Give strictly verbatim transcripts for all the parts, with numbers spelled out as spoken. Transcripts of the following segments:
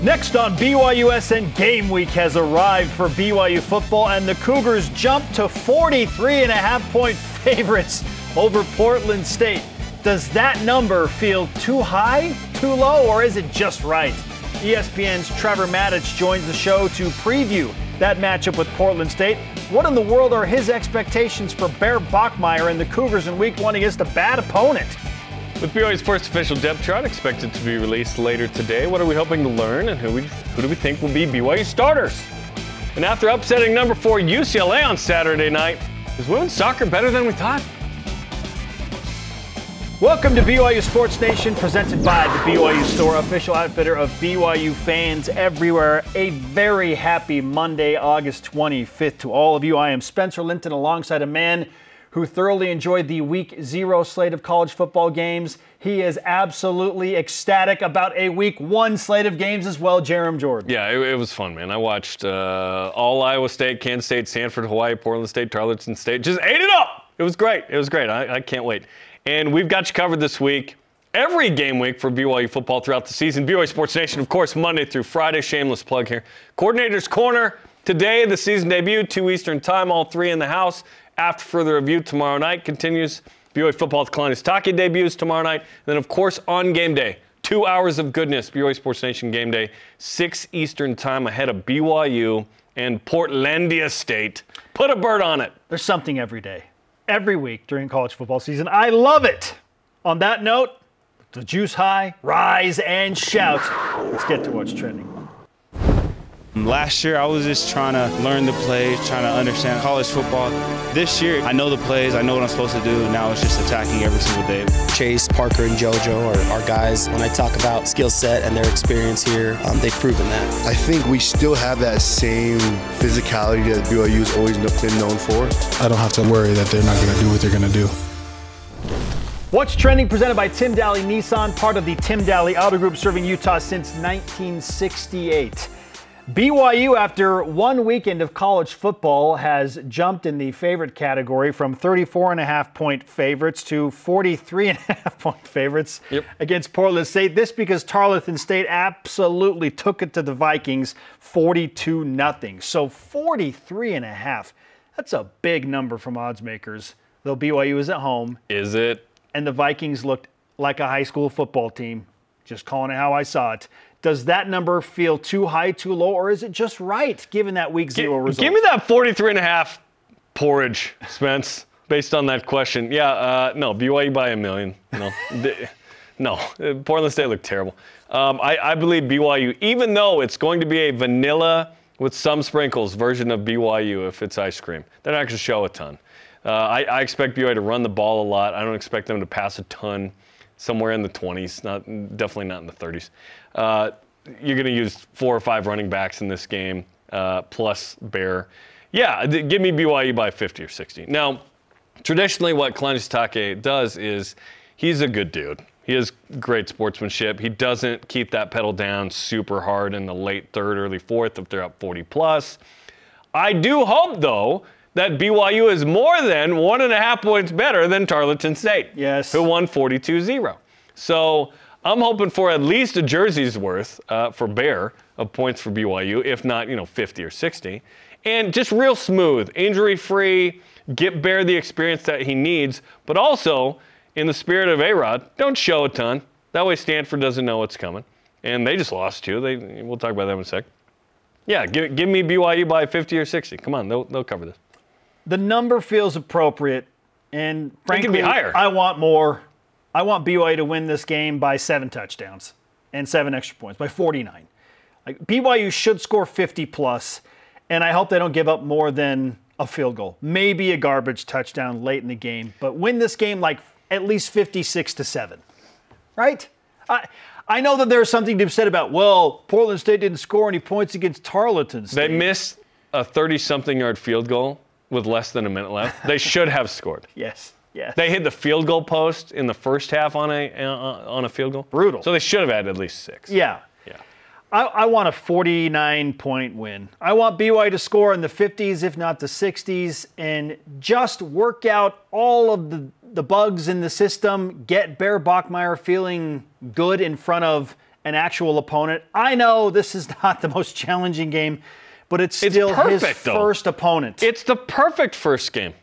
Next on B Y U S N, game week has arrived for B Y U football, and the Cougars jump to forty-three and a half point favorites over Portland State. Does that number feel too high, too low, or is it just right? E S P N's Trevor Matich joins the show to preview that matchup with Portland State. What in the world are his expectations for Bear Bachmeier and the Cougars in week one against a bad opponent? With B Y U's first official depth chart expected to be released later today, what are we hoping to learn, and who, we, who do we think will be B Y U starters? And after upsetting number four U C L A on Saturday night, is women's soccer better than we thought? Welcome to B Y U Sports Nation, presented by the B Y U Store, official outfitter of B Y U fans everywhere. A very happy Monday, August twenty-fifth to all of you. I am Spencer Linton, alongside a man who thoroughly enjoyed the week zero slate of college football games. He is absolutely ecstatic about a week one slate of games as well, Jarom Jordan. Yeah, it, it was fun, man. I watched uh, all Iowa State, Kansas State, Stanford, Hawaii, Portland State, Tarleton State. Just ate it up. It was great. It was great. I, I can't wait. And we've got you covered this week, every game week for B Y U football throughout the season. B Y U Sports Nation, of course, Monday through Friday. Shameless plug here. Coordinator's Corner today, the season debut, two Eastern time, all three in the house. After further review tomorrow night continues. B Y U football with Kalani Sitake debuts tomorrow night. And then, of course, on game day, two hours of goodness. B Y U Sports Nation game day, six Eastern time ahead of B Y U and Portlandia State. Put a bird on it. There's something every day, every week during college football season. I love it. On that note, the juice high, rise and shout. Let's get to what's trending. Last year, I was just trying to learn the plays, trying to understand college football. This year, I know the plays, I know what I'm supposed to do, and now it's just attacking every single day. Chase, Parker, and JoJo are our guys. When I talk about skill set and their experience here, um, they've proven that. I think we still have that same physicality that B Y U has always been known for. I don't have to worry that they're not going to do what they're going to do. What's Trending, presented by Tim Daly Nissan, part of the Tim Daly Auto Group, serving Utah since nineteen sixty-eight. B Y U, after one weekend of college football, has jumped in the favorite category from thirty-four and a half point favorites to forty-three and a half point favorites yep. against Portland State. This because Tarleton State absolutely took it to the Vikings forty-two nothing. So forty-three and a half. That's a big number from odds makers, though B Y U is at home. Is it? And the Vikings looked like a high school football team. Just calling it how I saw it. Does that number feel too high, too low, or is it just right, given that week zero G- result? Give me that forty-three and a half porridge, Spence, based on that question. Yeah, uh, no, B Y U by a million. No, no, Portland State looked terrible. Um, I, I believe B Y U, even though it's going to be a vanilla with some sprinkles version of B Y U if it's ice cream, they're not going to show a ton. Uh, I, I expect B Y U to run the ball a lot. I don't expect them to pass a ton. Somewhere in the twenties, not definitely not in the thirties. Uh, you're going to use four or five running backs in this game, uh, plus Bear. Yeah, th- give me B Y U by fifty or sixty. Now, traditionally what Kalani Sitake does is he's a good dude. He has great sportsmanship. He doesn't keep that pedal down super hard in the late third, early fourth if they're up forty plus. I do hope, though, that B Y U is more than one and a half points better than Tarleton State, yes, who won forty-two zero. So I'm hoping for at least a jersey's worth uh, for Bear of points for B Y U, if not, you know, fifty or sixty. And just real smooth, injury-free, get Bear the experience that he needs, but also, in the spirit of A-Rod, don't show a ton. That way Stanford doesn't know what's coming. And they just lost too. They, we'll talk about them in a sec. Yeah, give, give me B Y U by fifty or sixty. Come on, they'll, they'll cover this. The number feels appropriate, and frankly, it can be higher. I want more. I want B Y U to win this game by seven touchdowns and seven extra points, by forty-nine. Like, B Y U should score fifty plus, and I hope they don't give up more than a field goal, maybe a garbage touchdown late in the game, but win this game like at least fifty-six to seven, right? I I know that there's something to be said about, well, Portland State didn't score any points against Tarleton State. They missed a thirty-something yard field goal with less than a minute left. They should have scored. Yes, yes. They hit the field goal post in the first half on a uh, on a field goal. Brutal. So they should have had at least six. Yeah. Yeah. I, I want a forty-nine point win. I want B Y U to score in the fifties, if not the sixties, and just work out all of the, the bugs in the system, get Bear Bachmeier feeling good in front of an actual opponent. I know this is not the most challenging game, but it's It's still perfect, his though. first opponent. It's the perfect first game.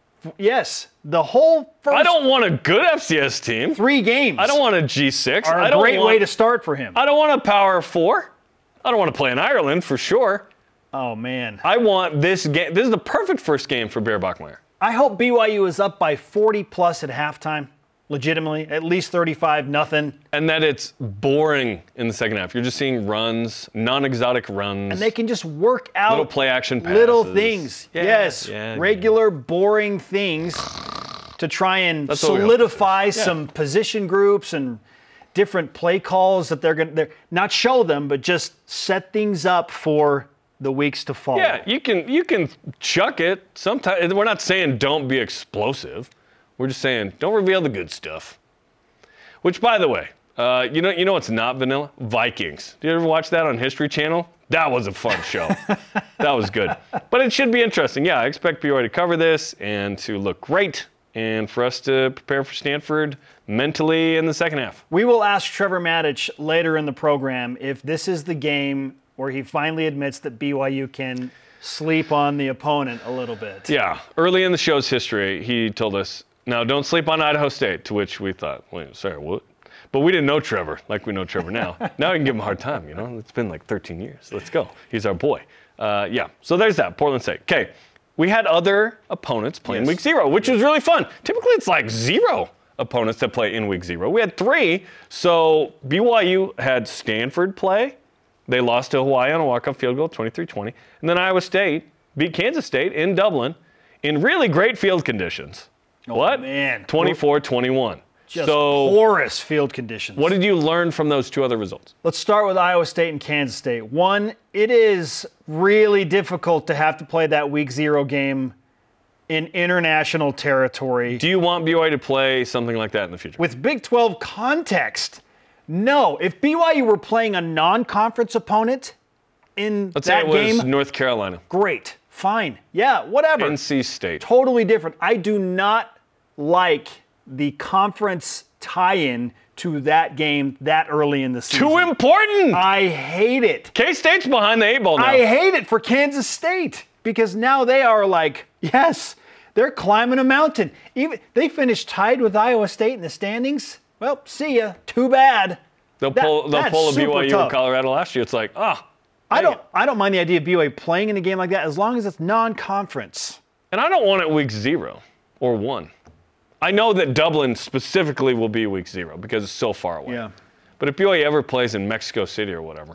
yes, the whole first I don't want a good F C S team. three games I don't want a G six. are I a don't great want, way to start for him. I don't want a Power Four. I don't want to play in Ireland for sure. Oh, man. I want this game. This is the perfect first game for Bear Bachmeier. I hope B Y U is up by forty plus at halftime, legitimately, at least thirty-five, nothing. And that it's boring in the second half. You're just seeing runs, non-exotic runs. And they can just work out Little play action little passes. things. Yeah, yes, yeah, regular, boring things to try and That's what we hope solidify for. some position groups and different play calls that they're going to not show them, but just set things up for the weeks to follow. Yeah, you can you can chuck it. Sometimes we're not saying don't be explosive. We're just saying don't reveal the good stuff. Which, by the way, uh, you know you know what's not vanilla? Vikings. Did you ever watch that on History Channel? That was a fun show. That was good. But it should be interesting. Yeah, I expect B Y U to cover this and to look great, and for us to prepare for Stanford mentally in the second half. We will ask Trevor Maddich later in the program if this is the game where he finally admits that B Y U can sleep on the opponent a little bit. Yeah, early in the show's history, he told us, now don't sleep on Idaho State, to which we thought, wait, sorry, what? But we didn't know Trevor like we know Trevor now. Now we can give him a hard time, you know? It's been like thirteen years. Let's go. He's our boy. Uh, yeah, so there's that, Portland State. Okay, we had other opponents playing Yes. week zero, which was really fun. Typically it's like zero opponents that play in week zero. We had three, so B Y U had Stanford play. They lost to Hawaii on a walk-off field goal, twenty-three twenty. And then Iowa State beat Kansas State in Dublin in really great field conditions. Oh, what? man. twenty-four twenty-one. Just So porous field conditions. what did you learn from those two other results? Let's start with Iowa State and Kansas State. One, it is really difficult to have to play that week zero game in international territory. Do you want B Y U to play something like that in the future? With Big twelve context, no. If B Y U were playing a non-conference opponent in Let's say that it was game, North Carolina. great, fine, yeah, whatever. N C State. Totally different. I do not like the conference tie-in to that game that early in the season. Too important! I hate it. K-State's behind the eight ball now. I hate it for Kansas State because now they are like, yes, they're climbing a mountain. Even they finished tied with Iowa State in the standings. Well, see ya. Too bad. they'll that- pull, they'll that's pull a B Y U super or tough. Colorado last year. It's like, ah. I don't. I don't mind the idea of B Y U playing in a game like that as long as it's non-conference. And I don't want it week zero or one. I know that Dublin specifically will be week zero because it's so far away. Yeah. But if B Y U ever plays in Mexico City or whatever,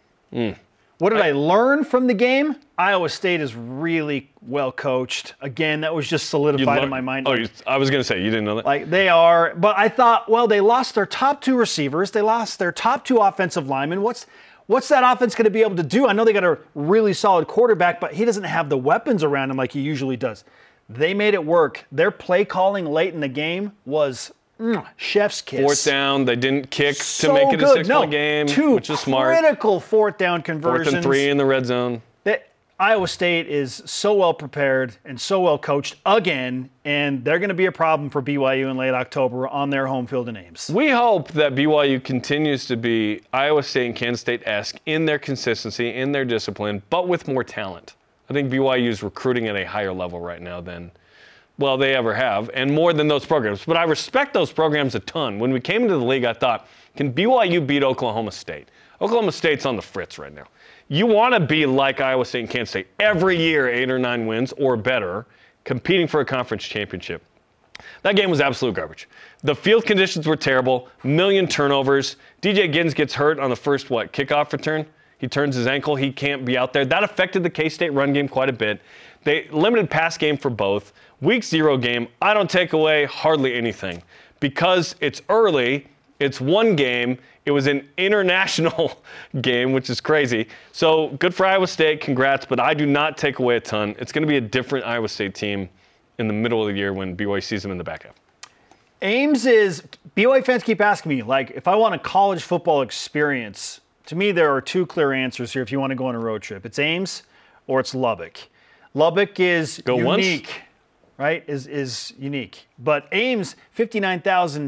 What did I learn from the game? Iowa State is really well coached. Again, that was just you solidified learn- in my mind. Oh, Like- you, I was going to say, you didn't know that? Like they are, but I thought, well, they lost their top two receivers. They lost their top two offensive linemen. What's what's that offense going to be able to do? I know they got a really solid quarterback, but he doesn't have the weapons around him like he usually does. They made it work. Their play calling late in the game was mm, chef's kiss. Fourth down, they didn't kick So to make it a good. six-point no, game, two which is smart. critical fourth down Fourth conversions. and three in the red zone. That Iowa State is so well prepared and so well coached again, and they're going to be a problem for B Y U in late October on their home field in Ames. We hope that B Y U continues to be Iowa State and Kansas State-esque in their consistency, in their discipline, but with more talent. I think B Y U is recruiting at a higher level right now than, well, they ever have, and more than those programs. But I respect those programs a ton. When we came into the league, I thought, can B Y U beat Oklahoma State? Oklahoma State's on the fritz right now. You want to be like Iowa State and Kansas State every year, eight or nine wins or better, competing for a conference championship. That game was absolute garbage. The field conditions were terrible, million turnovers. D J Giddens gets hurt on the first, what, kickoff return? He turns his ankle. He can't be out there. That affected the K-State run game quite a bit. They limited pass game for both. Week zero game, I don't take away hardly anything. Because it's early, it's one game. It was an international game, which is crazy. So good for Iowa State. Congrats. But I do not take away a ton. It's going to be a different Iowa State team in the middle of the year when B Y U sees them in the back half. Ames is, B Y U fans keep asking me, like, if I want a college football experience, to me there are two clear answers here if you want to go on a road trip. It's Ames or it's Lubbock. Lubbock is Go once? unique, right, is, is unique. But Ames, fifty-nine thousand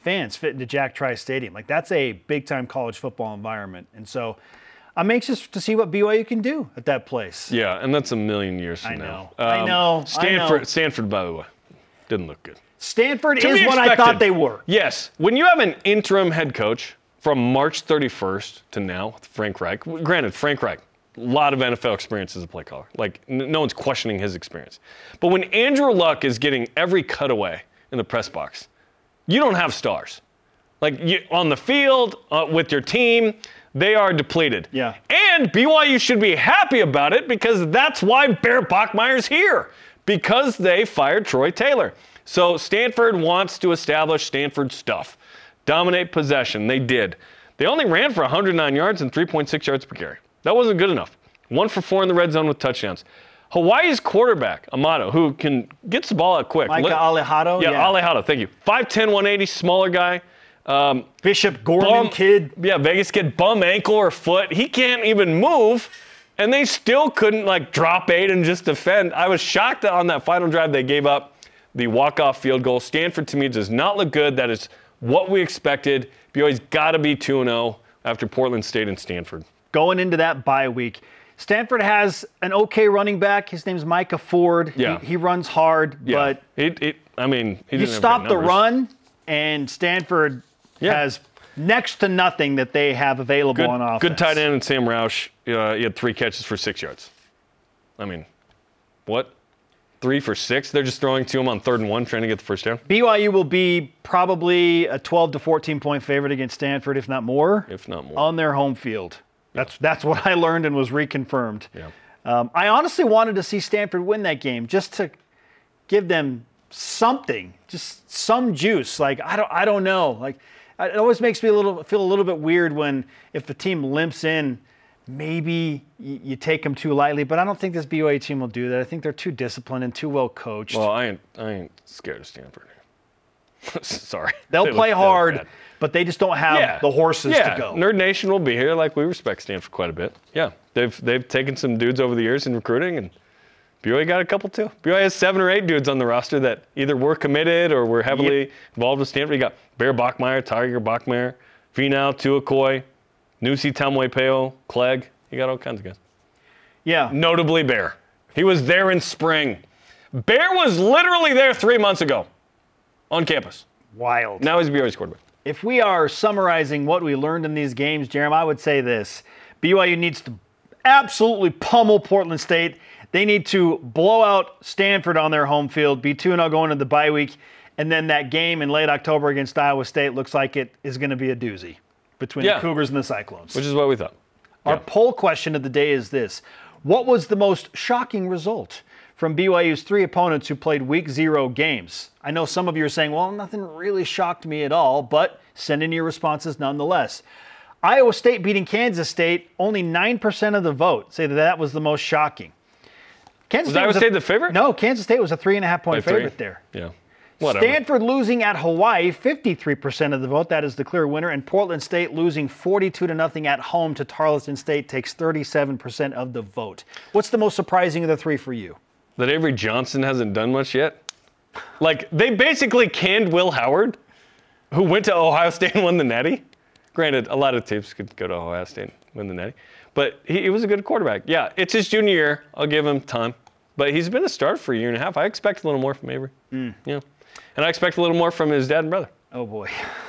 fans fit into Jack Trice Stadium. Like, that's a big-time college football environment. And so I'm anxious to see what B Y U can do at that place. Yeah, and that's a million years from I know. now. I know. Stanford, I know. Stanford, by the way, didn't look good. Stanford To is be what I expected. thought they were. Yes. When you have an interim head coach from March thirty-first to now, Frank Reich, granted, Frank Reich, a lot of N F L experience as a play caller. Like, n- no one's questioning his experience. But when Andrew Luck is getting every cutaway in the press box, you don't have stars. Like, you, on the field, uh, with your team, they are depleted. Yeah. And B Y U should be happy about it because that's why Bear Bachmeier's here, because they fired Troy Taylor. So Stanford wants to establish Stanford stuff. Dominate possession. They did. They only ran for one hundred nine yards and three point six yards per carry. That wasn't good enough. One for four in the red zone with touchdowns. Hawaii's quarterback, Amato, who can gets the ball out quick. Micah Li- Alejado? Yeah, Yeah. Alejado, thank you. five ten, one eighty, smaller guy. Um, Bishop Gorman bum, kid. Yeah, Vegas kid, bum ankle or foot. He can't even move, and they still couldn't, like, drop eight and just defend. I was shocked that on that final drive they gave up the walk-off field goal. Stanford, to me, does not look good. That is what we expected. B Y U's got to be two and oh after Portland State and Stanford. Going into that bye week, Stanford has an okay running back. His name's Micah Ford. Yeah. He, he runs hard, Yeah, but it, it, I mean, he you didn't have stop great the numbers. run, and Stanford Yeah. has next to nothing that they have available Good, on offense. good tight end, and Sam Roush. Uh, he had three catches for six yards. I mean, what? Three for six? They're just throwing to him on third and one, trying to get the first down? B Y U will be probably a twelve to fourteen point favorite against Stanford, if not more, If not more. on their home field. That's that's what I learned and was reconfirmed. Yeah. Um, I honestly wanted to see Stanford win that game just to give them something, just some juice. Like I don't, I don't know. Like it always makes me a little feel a little bit weird when if the team limps in, maybe you, you take them too lightly. But I don't think this B Y U team will do that. I think they're too disciplined and too well coached. Well, I ain't, I ain't scared of Stanford. Sorry. They'll They look- play they look hard, bad. but they just don't have the horses yeah. to go. Nerd Nation will be here. Like, we respect Stanford quite a bit. Yeah, they've they've taken some dudes over the years in recruiting, and B Y U got a couple too. B Y U has seven or eight dudes on the roster that either were committed or were heavily involved with Stanford. You got Bear Bachmeier, Tiger Bachmeier, Finau, Tuakoi, Nusi Tamuepeo, Clegg. You got all kinds of guys. Yeah. Notably Bear. He was there in spring. Bear was literally there three months ago on campus. Wild. Now he's B Y U's quarterback. If we are summarizing what we learned in these games, Jeremy, I would say this. B Y U needs to absolutely pummel Portland State. They need to blow out Stanford on their home field, be two and oh going into the bye week, and then that game in late October against Iowa State looks like it is going to be a doozy between Yeah. the Cougars and the Cyclones. Which is what we thought. Our Yeah. poll question of the day is this. What was the most shocking result from B Y U's three opponents who played week zero games? I know some of you are saying, well, nothing really shocked me at all, but send in your responses nonetheless. Iowa State beating Kansas State, only nine percent of the vote say that that was the most shocking. Kansas Was State Iowa was a- State the favorite? No, Kansas State was a three and a half point By three? favorite there. Yeah. Whatever. Stanford losing at Hawaii, fifty-three percent of the vote. That is the clear winner. And Portland State losing forty-two to nothing at home to Tarleton State takes thirty-seven percent of the vote. What's the most surprising of the three for you? That Avery Johnson hasn't done much yet. Like, they basically canned Will Howard, who went to Ohio State and won the Natty. Granted, a lot of teams could go to Ohio State and win the Natty. But he, he was a good quarterback. Yeah, it's his junior year. I'll give him time. But he's been a starter for a year and a half. I expect a little more from Avery. Mm. Yeah. And I expect a little more from his dad and brother. Oh, boy.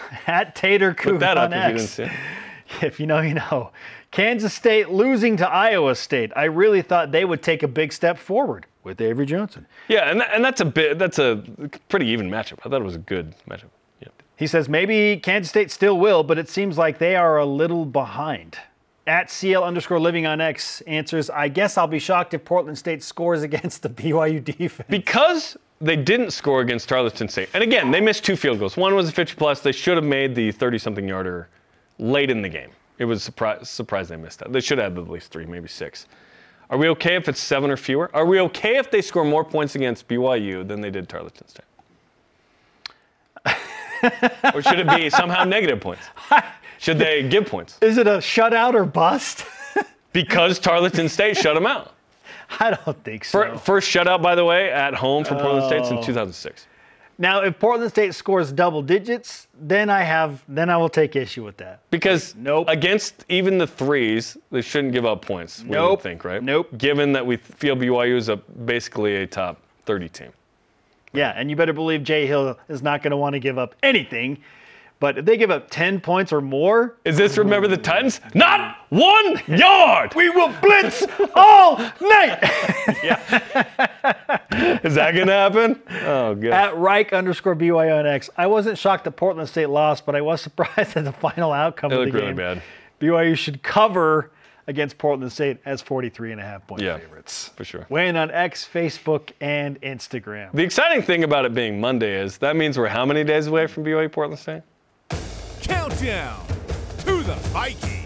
At Tater Coop Look that on up if you didn't X. see it. If you know, you know. Kansas State losing to Iowa State. I really thought they would take a big step forward with Avery Johnson. Yeah, and, that, and that's a bit. That's a pretty even matchup. I thought it was a good matchup. Yeah. He says maybe Kansas State still will, but it seems like they are a little behind. At C L underscore living on X answers, I guess I'll be shocked if Portland State scores against the B Y U defense. Because they didn't score against Tarleton State. And again, they missed two field goals. One was a fifty plus. They should have made the thirty-something yarder late in the game. It was surprise surprised they missed that. They should have had at least three, maybe six. Are we okay if it's seven or fewer? Are we okay if they score more points against B Y U than they did Tarleton State? Or should it be somehow negative points? Should they give points? Is it a shutout or bust? Because Tarleton State shut them out. I don't think so. Fir- First shutout, by the way, at home for Portland State since two thousand six. Now, if Portland State scores double digits, then I have, then I will take issue with that. Because Nope. against even the threes, they shouldn't give up points. We Nope. would think, right? Nope. Given that we feel B Y U is a basically a top thirty team. Yeah, and you better believe Jay Hill is not going to want to give up anything. But if they give up ten points or more, Is this Remember the Titans? Not one yard. we will blitz all night. Is that gonna happen? Oh god. At Reich underscore B Y O N X. I wasn't shocked that Portland State lost, but I was surprised at the final outcome It of the looked really game. bad. B Y U should cover against Portland State as forty-three and a half point Yeah, favorites. for sure. Weighing on X, Facebook, and Instagram. The exciting thing about it being Monday is that means we're how many days away from B Y U Portland State? Countdown to the Vikings.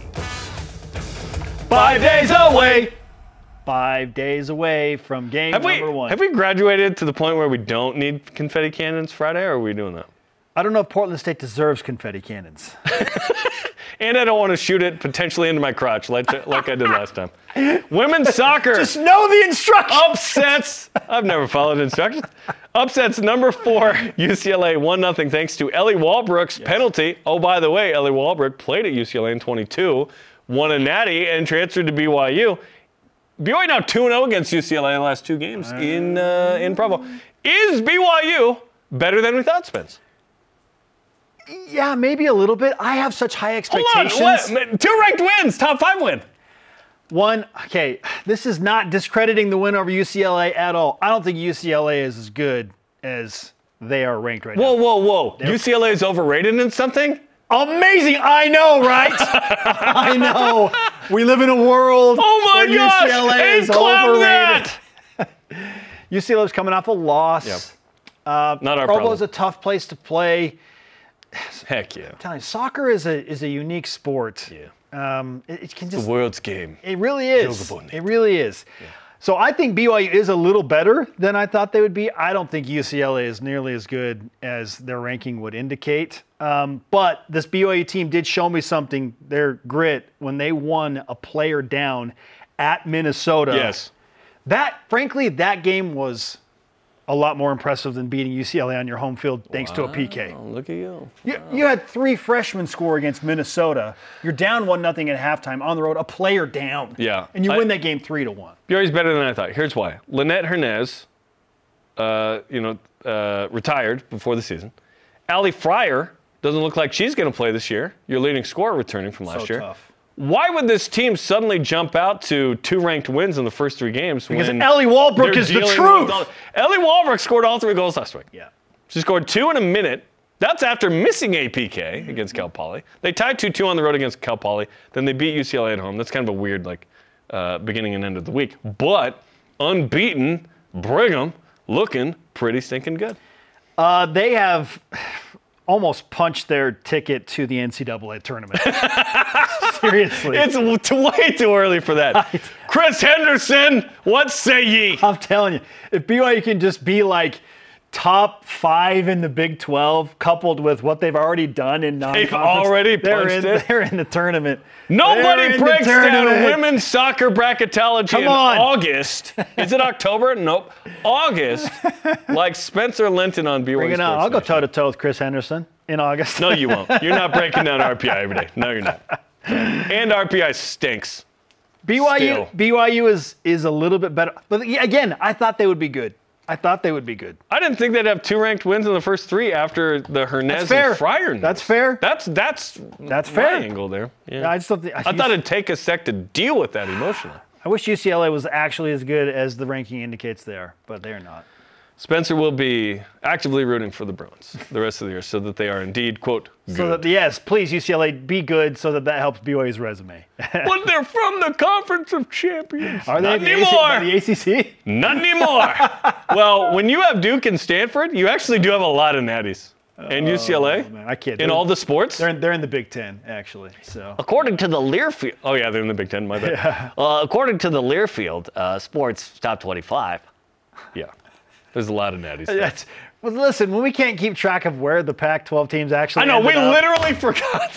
Five days away. Five days away from game Have we number one. have we graduated to the point where we don't need confetti cannons Friday, or are we doing that? I don't know if Portland State deserves confetti cannons. And I don't want to shoot it potentially into my crotch like like I did last time. Women's soccer. Just know the instructions. Upsets. I've never followed instructions. Upsets number four, U C L A one nothing thanks to Ellie Walbrook's penalty. Oh, by the way, Ellie Walbrook played at U C L A in twenty-two, won a natty, and transferred to B Y U. B Y U now two and oh against U C L A in the last two games in uh, in Provo. Is B Y U better than we thought, Spence? Yeah, maybe a little bit. I have such high Hold expectations. on. What? Two ranked wins. Top five win. One, okay, this is not discrediting the win over U C L A at all. I don't think U C L A is as good as they are ranked right Whoa, now. whoa, whoa. U C L A is overrated in something? Amazing. I know, right? I know. We live in a world Oh my where gosh. U C L A is Incline overrated. that. U C L A is coming off a loss. Yep. Uh, Not our Provo's problem. a tough place to play. Heck yeah. I'm telling you, soccer is a is a unique sport. Yeah. Um, it, it can just The world's game. It really is. Gilgabon. It really is. So I think B Y U is a little better than I thought they would be. I don't think U C L A is nearly as good as their ranking would indicate. Um, but this B Y U team did show me something, their grit, when they won a player down at Minnesota. Yes. That, frankly, that game was a lot more impressive than beating U C L A on your home field thanks to a P K. Oh, look at you. You, you had three freshmen score against Minnesota. You're down one nothing at halftime on the road, a player down. Yeah. And you I- win that game three to one. B Y U's better than I thought. Here's why. Lynette Hernez, uh, you know, uh, retired before the season. Allie Fryer doesn't look like she's going to play this year. Your leading scorer returning from last So year. tough. Why would this team suddenly jump out to two ranked wins in the first three games? Because when Ellie Walbrook they're is the dealing truth. with all- Ellie Walbrook scored all three goals last week. Yeah. She scored two in a minute. That's after missing a P K against Cal Poly. They tied two two on the road against Cal Poly. Then they beat U C L A at home. That's kind of a weird like uh, beginning and end of the week. But unbeaten Brigham looking pretty stinking good. Uh, they have almost punched their ticket to the N C double A tournament. Seriously. It's w- t- way too early for that. Chris Henderson, what say ye? I'm telling you, if B Y U can just be like top five in the Big twelve, coupled with what they've already done in non-conference, already they're punched in, it. They're in the tournament. They're Nobody in the breaks down tournament. women's soccer bracketology Come in on. August. Is it October? Nope. August, like Spencer Linton on B Y U Bring it on. Sports I'll go Nation. toe to toe with Chris Henderson in August. No, you won't. You're not breaking down R P I every day. No, you're not. And R P I stinks. B Y U Still. B Y U is is a little bit better, but yeah, again, I thought they would be good. I thought they would be good. I didn't think they'd have two ranked wins in the first three after the Hernez That's fair. and Fryer news. That's fair. That's that's That's my fair. angle there. Yeah. I just don't think. I thought it'd take a sec to deal with that emotionally. I wish U C L A was actually as good as the ranking indicates they are, but they are not. Spencer will be actively rooting for the Bruins the rest of the year so that they are indeed, quote, good. So that yes, please U C L A be good, so that that helps B Y U's resume. But they're from the Conference of Champions. Are they Not the anymore. A C, the A C C? Not anymore. Well, when you have Duke and Stanford, you actually do have a lot of natties. And U C L A, Oh, man, I can't. in They're- all the sports. They're in, they're in the Big Ten actually. So According to the Learfield, Oh, yeah, they're in the Big Ten, my bad. uh, according to the Learfield uh, Sports Top twenty-five, Yeah. There's a lot of natties. there. that's. Well, listen, when we can't keep track of where the Pac twelve teams actually. I know, we ended up, literally forgot.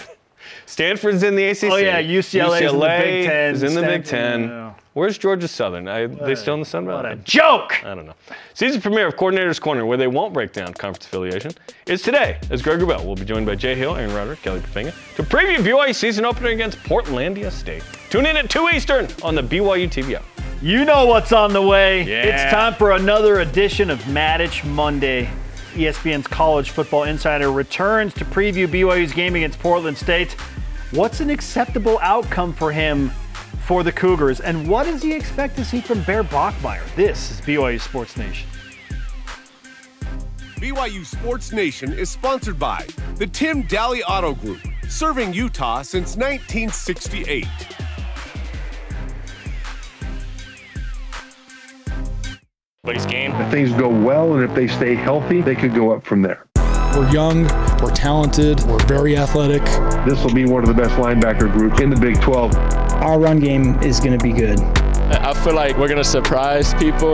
Stanford's in the A C C. Oh, yeah, U C L A's in the Big Ten. is in the Big Stanford, Ten. yeah. Where's Georgia Southern? I, they still in the Sun Belt? What a joke! I don't know. Season premiere of Coordinator's Corner, where they won't break down conference affiliation, is today, as Greg Wrubell will be joined by Jay Hill, Aaron Roderick, Kelly Pofinga to preview B Y U season opener against Portlandia State. Tune in at two Eastern on the B Y U T V app. You know what's on the way. Yeah. It's time for another edition of Maddich Monday. E S P N's College Football Insider returns to preview B Y U's game against Portland State. What's an acceptable outcome for him for the Cougars? And what does he expect to see from Bear Bachmeier? This is B Y U Sports Nation. B Y U Sports Nation is sponsored by the Tim Daly Auto Group, serving Utah since nineteen sixty-eight. Game. If things go well and if they stay healthy, they could go up from there. We're young, we're talented, we're very athletic. This will be one of the best linebacker groups in the Big twelve. Our run game is going to be good. I feel like we're going to surprise people.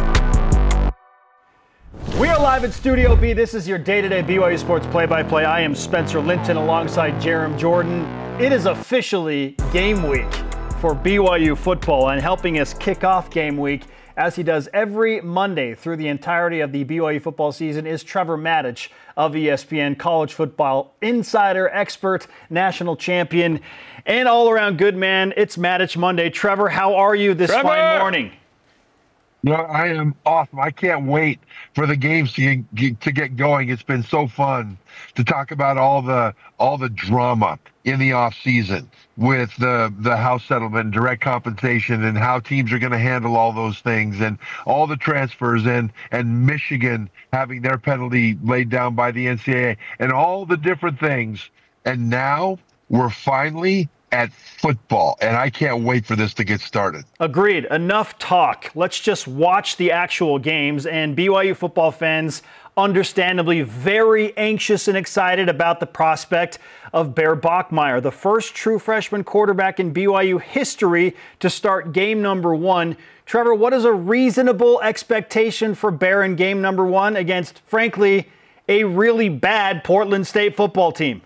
We are live at Studio B. This is your day-to-day B Y U Sports play-by-play. I am Spencer Linton alongside Jerem Jordan. It is officially game week for B Y U football, and helping us kick off game week, as he does every Monday through the entirety of the B Y U football season, is Trevor Maddich of E S P N, college football insider, expert, national champion, and all-around good man. It's Maddich Monday. Trevor, how are you this Trevor! fine morning? No, I am awesome. I can't wait for the games to get, to get going. It's been so fun to talk about all the all the drama in the off season with the the house settlement and direct compensation and how teams are going to handle all those things and all the transfers and and Michigan having their penalty laid down by the N C double A and all the different things. And now we're finally at football, and I can't wait for this to get started. Agreed. Enough talk. Let's just watch the actual games. And B Y U football fans, understandably very anxious and excited about the prospect of Bear Bachmeier, the first true freshman quarterback in B Y U history to start game number one. Trevor, what is a reasonable expectation for Bear in game number one against, frankly, a really bad Portland State football team?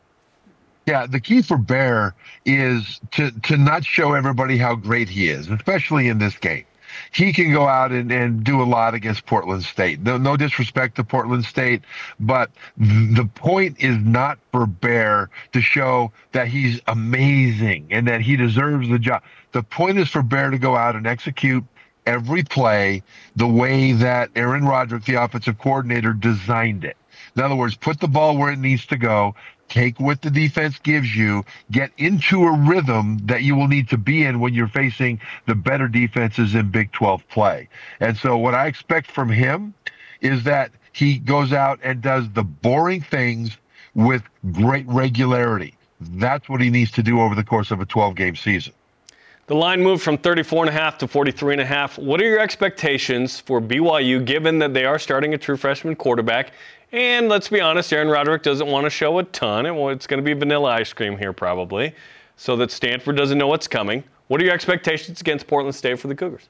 Yeah, the key for Bear is to to not show everybody how great he is, especially in this game. He can go out and, and do a lot against Portland State. No, no disrespect to Portland State, but the point is not for Bear to show that he's amazing and that he deserves the job. The point is for Bear to go out and execute every play the way that Aaron Roderick, the offensive coordinator, designed it. In other words, put the ball where it needs to go, take what the defense gives you, get into a rhythm that you will need to be in when you're facing the better defenses in Big twelve play. And so what I expect from him is that he goes out and does the boring things with great regularity. That's what he needs to do over the course of a twelve-game season. The line moved from thirty-four and a half to forty-three and a half. What are your expectations for B Y U, given that they are starting a true freshman quarterback? And let's be honest, Aaron Roderick doesn't want to show a ton. It's going to be vanilla ice cream here probably, so that Stanford doesn't know what's coming. What are your expectations against Portland State for the Cougars?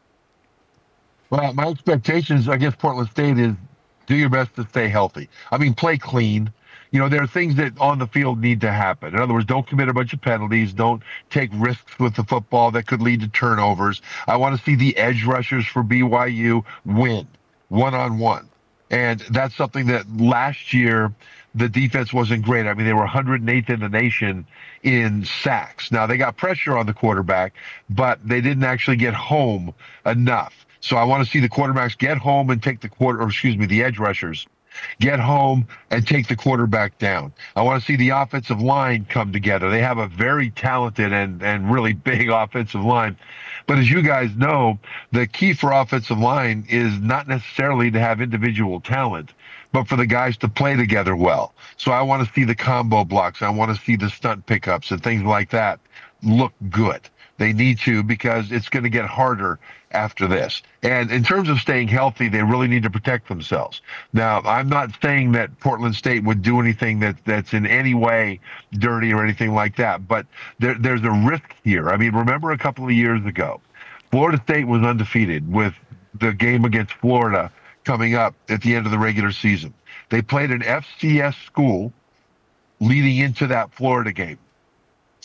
Well, my expectations against Portland State is do your best to stay healthy. I mean, play clean. You know, there are things that on the field need to happen. In other words, don't commit a bunch of penalties. Don't take risks with the football that could lead to turnovers. I want to see the edge rushers for B Y U win one-on-one. And that's something that last year the defense wasn't great. I mean, they were one hundred eighth in the nation in sacks. Now, they got pressure on the quarterback, but they didn't actually get home enough. So I want to see the quarterbacks get home and take the quarter, or excuse me, the edge rushers get home and take the quarterback down. I want to see the offensive line come together. They have a very talented and, and really big offensive line. But as you guys know, the key for offensive line is not necessarily to have individual talent, but for the guys to play together well. So I want to see the combo blocks. I want to see the stunt pickups and things like that look good. They need to, because it's going to get harder after this. And in terms of staying healthy, they really need to protect themselves. Now, I'm not saying that Portland State would do anything that that's in any way dirty or anything like that, but there, there's a risk here. I mean, remember a couple of years ago, Florida State was undefeated with the game against Florida coming up at the end of the regular season. They played an F C S school leading into that Florida game.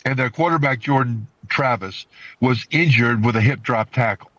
and their quarterback, Jordan Travis, was injured with a hip drop tackle.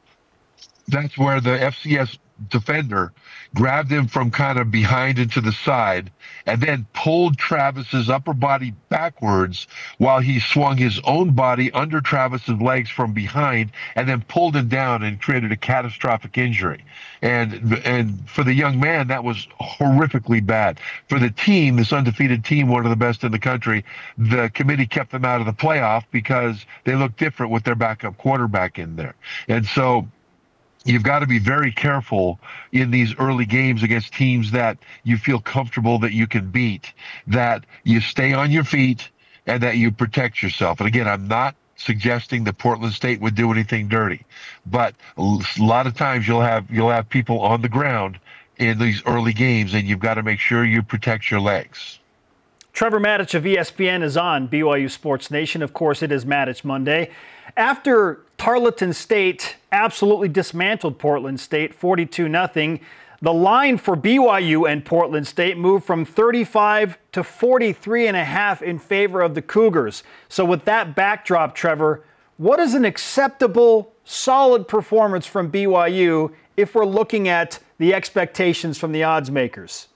That's where the F C S defender grabbed him from kind of behind into the side and then pulled Travis's upper body backwards while he swung his own body under Travis's legs from behind and then pulled him down and created a catastrophic injury. And and for the young man, that was horrifically bad. For the team, this undefeated team, one of the best in the country, the committee kept them out of the playoff because they looked different with their backup quarterback in there. And so you've got to be very careful in these early games against teams that you feel comfortable that you can beat, that you stay on your feet and that you protect yourself. And again, I'm not suggesting that Portland State would do anything dirty, but a lot of times you'll have you'll have people on the ground in these early games, and you've got to make sure you protect your legs. Trevor Matich of E S P N is on B Y U Sports Nation. Of course, it is Matich Monday. After Tarleton State absolutely dismantled Portland State forty-two nothing, the line for B Y U and Portland State moved from thirty-five to forty-three and a half in favor of the Cougars. So with that backdrop, Trevor, what is an acceptable, solid performance from B Y U if we're looking at the expectations from the odds makers?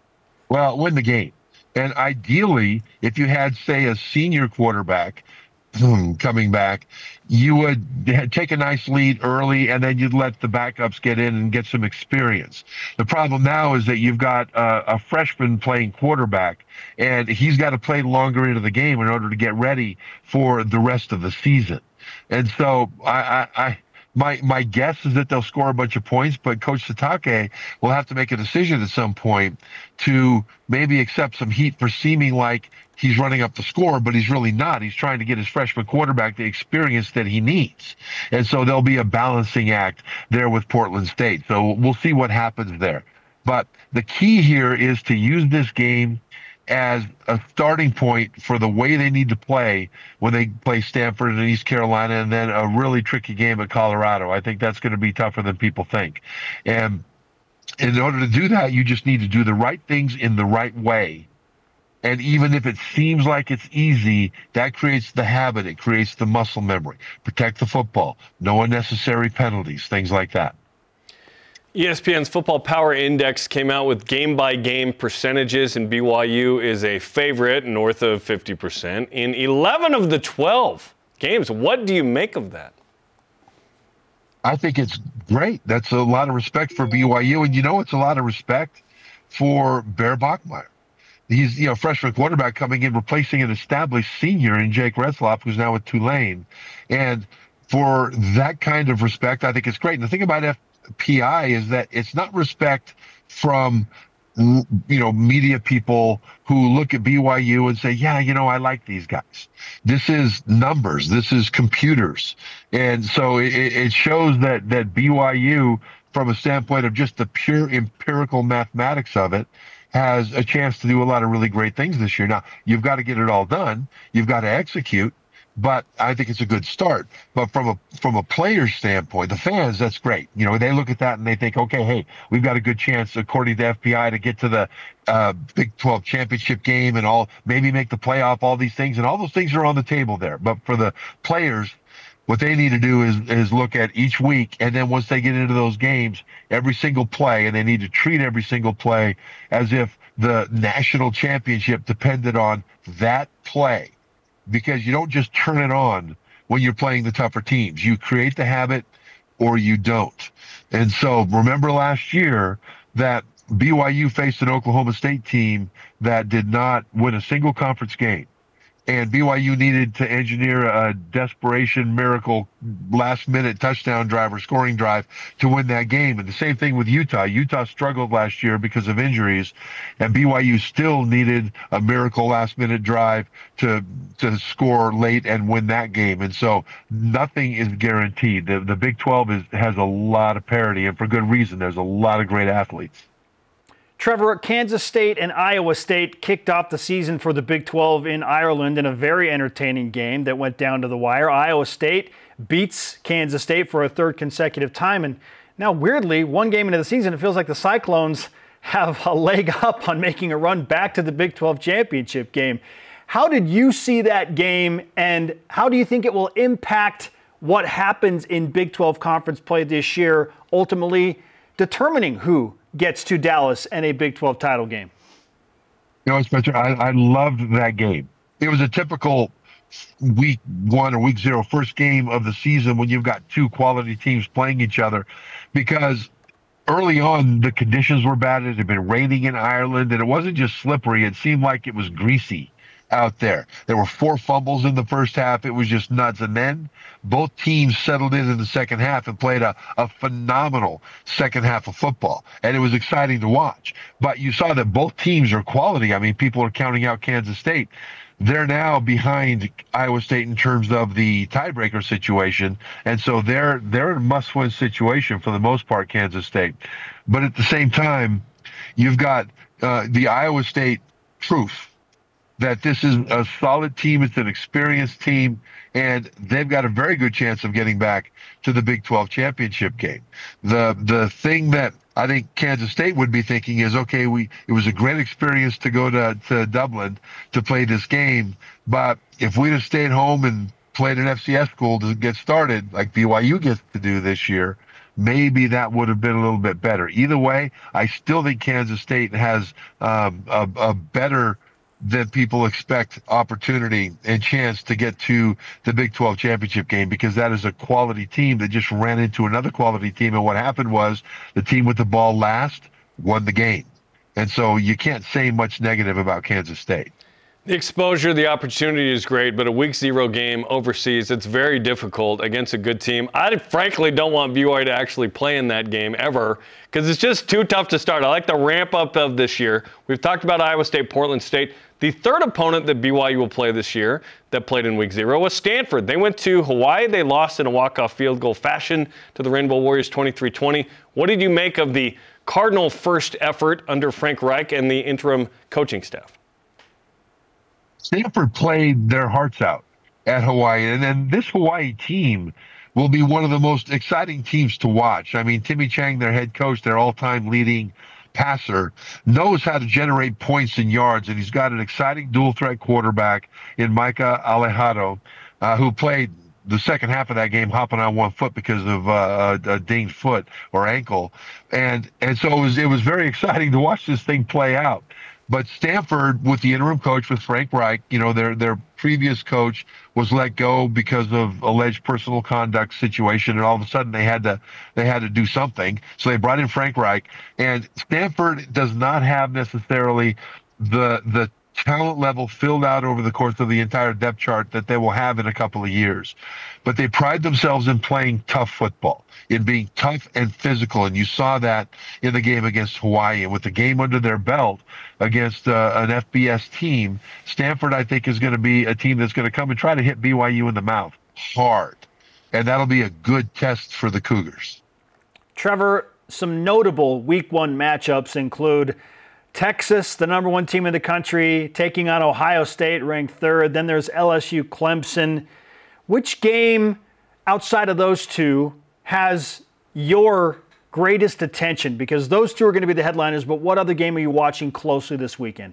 Well, win the game. And ideally, if you had, say, a senior quarterback coming back, you would take a nice lead early and then you'd let the backups get in and get some experience. The problem now is that you've got a, a freshman playing quarterback, and he's got to play longer into the game in order to get ready for the rest of the season. And so I, I, I my my guess is that they'll score a bunch of points, but Coach Satake will have to make a decision at some point to maybe accept some heat for seeming like he's running up the score, but he's really not. He's trying to get his freshman quarterback the experience that he needs. And so there'll be a balancing act there with Portland State. So we'll see what happens there. But the key here is to use this game as a starting point for the way they need to play when they play Stanford and East Carolina, and then a really tricky game at Colorado. I think that's going to be tougher than people think. And in order to do that, you just need to do the right things in the right way. And even if it seems like it's easy, that creates the habit. It creates the muscle memory. Protect the football. No unnecessary penalties, things like that. E S P N's Football Power Index came out with game-by-game percentages, and B Y U is a favorite, north of fifty percent, in eleven of the twelve games. What do you make of that? I think it's great. That's a lot of respect for B Y U, and you know it's a lot of respect for Bear Bachmeier. He's, you know, freshman quarterback coming in, replacing an established senior in Jake Retzloff, who's now with Tulane. And for that kind of respect, I think it's great. And the thing about F P I is that it's not respect from, you know, media people who look at B Y U and say, yeah, you know, I like these guys. This is numbers. This is computers. And so it, it shows that, that B Y U, from a standpoint of just the pure empirical mathematics of it, has a chance to do a lot of really great things this year. Now, you've got to get it all done. You've got to execute, but I think it's a good start. But from a from a player's standpoint, the fans, that's great. You know, they look at that and they think, okay, hey, we've got a good chance, according to F P I, to get to the uh, Big twelve championship game and all, maybe make the playoff, all these things. And all those things are on the table there. But for the players, what they need to do is is look at each week, and then once they get into those games, every single play, and they need to treat every single play as if the national championship depended on that play, because you don't just turn it on when you're playing the tougher teams. You create the habit or you don't. And so remember last year that B Y U faced an Oklahoma State team that did not win a single conference game. And B Y U needed to engineer a desperation miracle last-minute touchdown drive or scoring drive to win that game. And the same thing with Utah. Utah struggled last year because of injuries, and B Y U still needed a miracle last-minute drive to to score late and win that game. And so nothing is guaranteed. The, the Big twelve is, has a lot of parity, and for good reason. There's a lot of great athletes. Trevor, Kansas State and Iowa State kicked off the season for the Big twelve in Ireland in a very entertaining game that went down to the wire. Iowa State beats Kansas State for a third consecutive time. And now, weirdly, one game into the season, it feels like the Cyclones have a leg up on making a run back to the Big twelve championship game. How did you see that game, and how do you think it will impact what happens in Big twelve conference play this year, ultimately determining who gets to Dallas and a Big twelve title game? You know, Spencer, I, I loved that game. It was a typical week one or week zero first game of the season when you've got two quality teams playing each other, because early on the conditions were bad. It had been raining in Ireland, and it wasn't just slippery. It seemed like it was greasy out there. There were four fumbles in the first half. It was just nuts. And then both teams settled in in the second half and played a, a phenomenal second half of football. And it was exciting to watch. But you saw that both teams are quality. I mean, people are counting out Kansas State. They're now behind Iowa State in terms of the tiebreaker situation. And so they're they're in a must-win situation for the most part, Kansas State. But at the same time, you've got uh, the Iowa State proof that this is a solid team. It's an experienced team, and they've got a very good chance of getting back to the Big twelve championship game. The the thing that I think Kansas State would be thinking is, okay, we it was a great experience to go to, to Dublin to play this game, but if we'd have stayed home and played an F C S school to get started, like B Y U gets to do this year, maybe that would have been a little bit better. Either way, I still think Kansas State has um, a, a better than people expect opportunity and chance to get to the Big twelve championship game, because that is a quality team that just ran into another quality team. And what happened was the team with the ball last won the game. And so you can't say much negative about Kansas State. The exposure, the opportunity is great, but a week zero game overseas, it's very difficult against a good team. I frankly don't want B Y U to actually play in that game ever, because it's just too tough to start. I like the ramp up of this year. We've talked about Iowa State, Portland State. The third opponent that B Y U will play this year that played in week zero was Stanford. They went to Hawaii. They lost in a walk-off field goal fashion to the Rainbow Warriors twenty-three twenty. What did you make of the Cardinal first effort under Frank Reich and the interim coaching staff? Stanford played their hearts out at Hawaii, and then this Hawaii team will be one of the most exciting teams to watch. I mean, Timmy Chang, their head coach, their all-time leading passer, knows how to generate points and yards, and he's got an exciting dual-threat quarterback in Micah Alejado, uh, who played the second half of that game hopping on one foot because of uh, a, a dinged foot or ankle, and and so it was it was very exciting to watch this thing play out. But Stanford, with the interim coach, with Frank Reich, you know, their their previous coach was let go because of alleged personal conduct situation, and all of a sudden they had to they had to do something. So they brought in Frank Reich, and Stanford does not have necessarily the the talent level filled out over the course of the entire depth chart that they will have in a couple of years. But they pride themselves in playing tough football, in being tough and physical, and you saw that in the game against Hawaii. And with the game under their belt against uh, an F B S team, Stanford, I think, is going to be a team that's going to come and try to hit B Y U in the mouth hard. And that'll be a good test for the Cougars. Trevor, some notable week one matchups include Texas, the number one team in the country, taking on Ohio State, ranked third. Then there's L S U Clemson. Which game outside of those two has your greatest attention? Because those two are going to be the headliners, but what other game are you watching closely this weekend?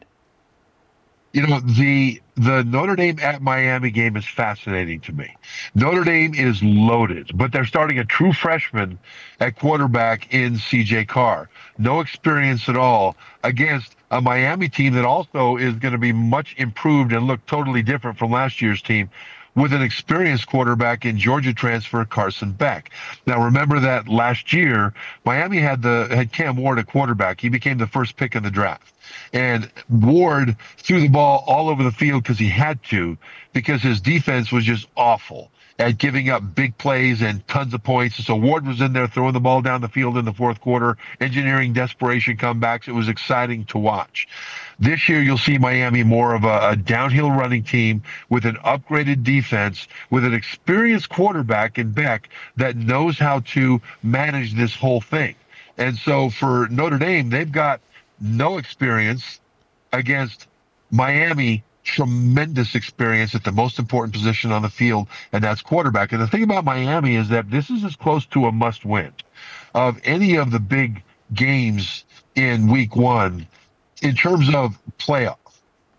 You know, the the Notre Dame at Miami game is fascinating to me. Notre Dame is loaded, but they're starting a true freshman at quarterback in C J Carr. No experience at all against a Miami team that also is going to be much improved and look totally different from last year's team, with an experienced quarterback in Georgia transfer Carson Beck. Now, remember that last year, Miami had the had Cam Ward at quarterback. He became the first pick in the draft. And Ward threw the ball all over the field because he had to, because his defense was just awful at giving up big plays and tons of points. So Ward was in there throwing the ball down the field in the fourth quarter, engineering desperation comebacks. It was exciting to watch. This year, you'll see Miami more of a, a downhill running team with an upgraded defense, with an experienced quarterback in Beck that knows how to manage this whole thing. And so for Notre Dame, they've got no experience against Miami, tremendous experience at the most important position on the field, and that's quarterback. And the thing about Miami is that this is as close to a must-win of any of the big games in week one in terms of playoff,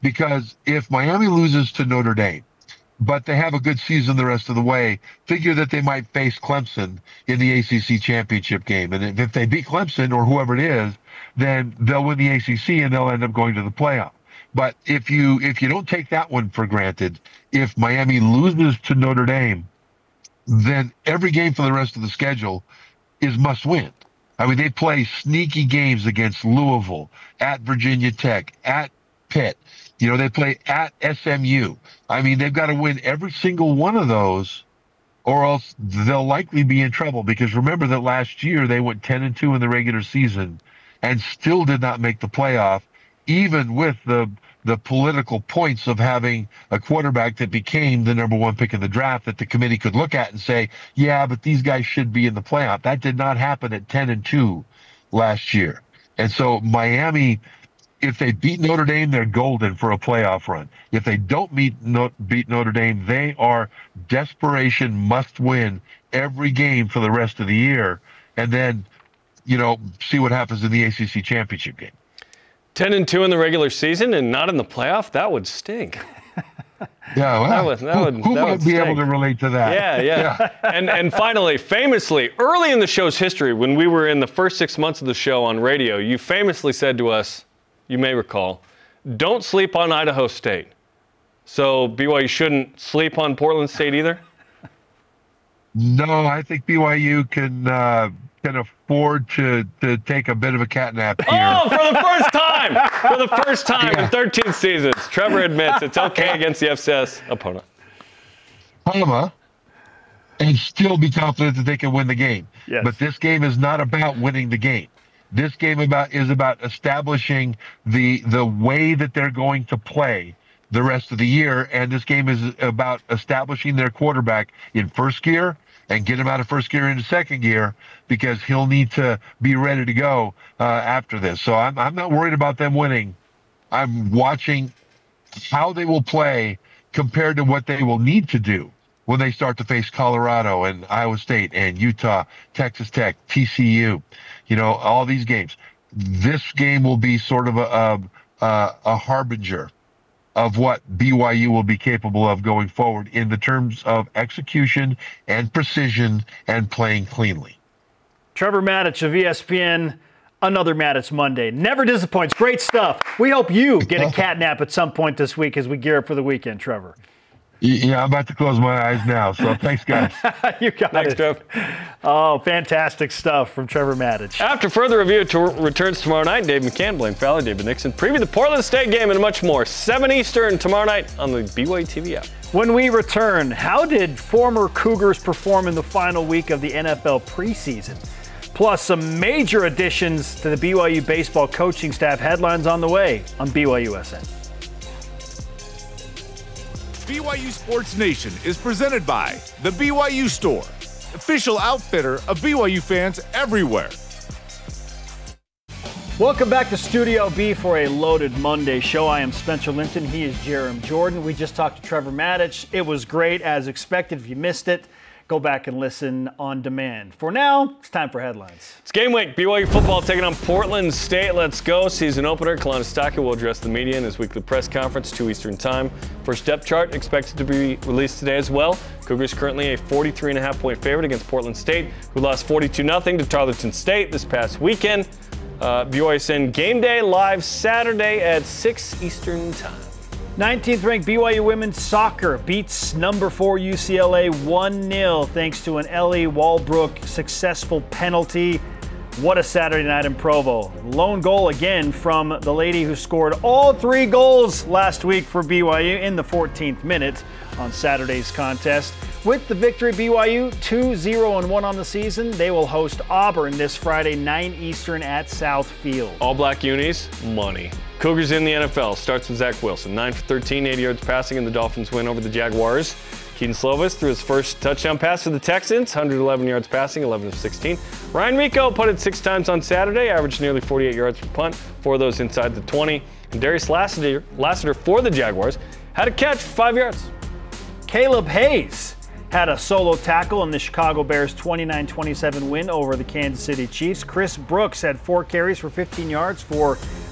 because if Miami loses to Notre Dame, but they have a good season the rest of the way, figure that they might face Clemson in the A C C championship game. And if they beat Clemson or whoever it is, then they'll win the A C C and they'll end up going to the playoff. But if you if you don't take that one for granted, if Miami loses to Notre Dame, then every game for the rest of the schedule is must win. I mean, they play sneaky games against Louisville, at Virginia Tech, at Pitt. You know, they play at S M U. I mean, they've got to win every single one of those, or else they'll likely be in trouble. Because remember that last year they went ten and two in the regular season and still did not make the playoff, even with the the political points of having a quarterback that became the number one pick in the draft that the committee could look at and say, yeah, but these guys should be in the playoff. That did not happen at ten and two last year. And so Miami, if they beat Notre Dame, they're golden for a playoff run. If they don't meet, no, beat Notre Dame, they are desperation must win every game for the rest of the year. And then, you know, see what happens in the A C C championship game. ten and two in the regular season and not in the playoff? That would stink. Yeah, well, that would, that who, would, who that might would be stink. able to relate to that? Yeah, yeah. yeah. and and finally, famously, early in the show's history, when we were in the first six months of the show on radio, you famously said to us, you may recall, don't sleep on Idaho State. So B Y U shouldn't sleep on Portland State either? No, I think B Y U can uh, can afford to to take a bit of a cat nap here. Oh, for the first time! For the first time yeah. in thirteen seasons, Trevor admits it's okay against the F C S opponent. Comma, and still be confident that they can win the game. Yes. But this game is not about winning the game. This game about is about establishing the the way that they're going to play the rest of the year, and this game is about establishing their quarterback in first gear and get him out of first gear into second gear, because he'll need to be ready to go uh, after this. So I'm I'm not worried about them winning. I'm watching how they will play compared to what they will need to do when they start to face Colorado and Iowa State and Utah, Texas Tech, T C U, you know, all these games. This game will be sort of a a, a harbinger of what B Y U will be capable of going forward in the terms of execution and precision and playing cleanly. Trevor Matich of E S P N, another Matich Monday. Never disappoints. Great stuff. We hope you get a cat nap at some point this week as we gear up for the weekend, Trevor. Yeah, I'm about to close my eyes now, so thanks, guys. You got Thanks, it. Trev. Oh, fantastic stuff from Trevor Matich. After further review, to returns tomorrow night. Dave McCann, Blaine Fowler, David Nixon preview the Portland State game and much more. seven Eastern tomorrow night on the B Y U T V app. When we return, how did former Cougars perform in the final week of the N F L preseason? Plus, some major additions to the B Y U baseball coaching staff. Headlines on the way on B Y U S N. B Y U Sports Nation is presented by the B Y U Store, official outfitter of B Y U fans everywhere. Welcome back to Studio B for a loaded Monday show. I am Spencer Linton. He is Jerem Jordan. We just talked to Trevor Matich. It was great as expected. If you missed it, go back and listen on demand. For now, it's time for headlines. It's game week. B Y U football taking on Portland State. Let's go. Season opener. Kalani Sitake will address the media in his weekly press conference, two Eastern time. First depth chart expected to be released today as well. Cougars currently a forty-three and a half point favorite against Portland State, who lost forty-two nothing to Tarleton State this past weekend. Uh, B Y U S N game day live Saturday at six Eastern time. nineteenth ranked B Y U women's soccer beats number four U C L A one nil thanks to an Ellie Walbrook successful penalty. What a Saturday night in Provo. Lone goal again from the lady who scored all three goals last week for B Y U in the fourteenth minute on Saturday's contest. With the victory, B Y U two zero and one on the season. They will host Auburn this Friday, nine Eastern at Southfield. All black unis, money. Cougars in the N F L starts with Zach Wilson. nine for thirteen, eighty yards passing, and the Dolphins win over the Jaguars. Keaton Slovis threw his first touchdown pass to the Texans, one hundred eleven yards passing, eleven of sixteen. Ryan Rico punted six times on Saturday, averaged nearly forty-eight yards per punt, four of those inside the twenty. And Darius Lassiter, Lassiter for the Jaguars had a catch for five yards. Caleb Hayes had a solo tackle in the Chicago Bears' twenty-nine twenty-seven win over the Kansas City Chiefs. Chris Brooks had four carries for fifteen yards for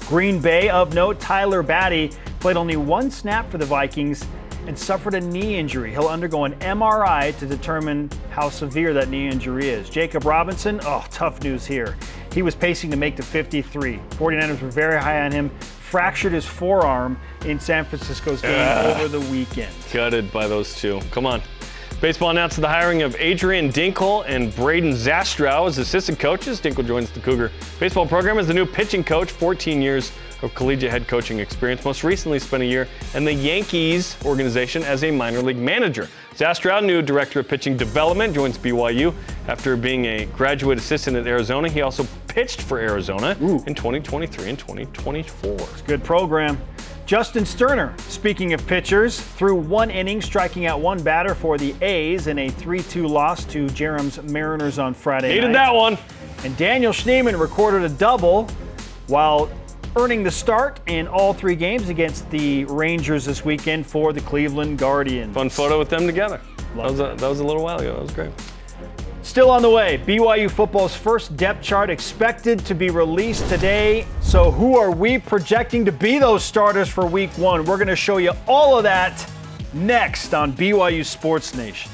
Green Bay, of note, Tyler Batty played only one snap for the Vikings and suffered a knee injury. He'll undergo an M R I to determine how severe that knee injury is. Jacob Robinson, oh, tough news here. He was pacing to make the fifty-three. 49ers were very high on him. Fractured his forearm in San Francisco's game uh, over the weekend. Gutted by those two. Come on. Baseball announced the hiring of Adrian Dinkle and Braden Zastrow as assistant coaches. Dinkle joins the Cougar baseball program as the new pitching coach, fourteen years of collegiate head coaching experience. Most recently spent a year in the Yankees organization as a minor league manager. Zastrow, new director of pitching development, joins B Y U after being a graduate assistant at Arizona. He also pitched for Arizona Ooh. in twenty twenty-three and twenty twenty-four. It's a good program. Justin Sterner, speaking of pitchers, threw one inning, striking out one batter for the A's in a three two loss to Jerem's Mariners on Friday Needed night. that one. And Daniel Schneemann recorded a double while earning the start in all three games against the Rangers this weekend for the Cleveland Guardians. Fun photo with them together. That was, a, that was a little while ago. That was great. Still on the way, B Y U football's first depth chart expected to be released today. So who are we projecting to be those starters for week one? We're going to show you all of that next on B Y U Sports Nation.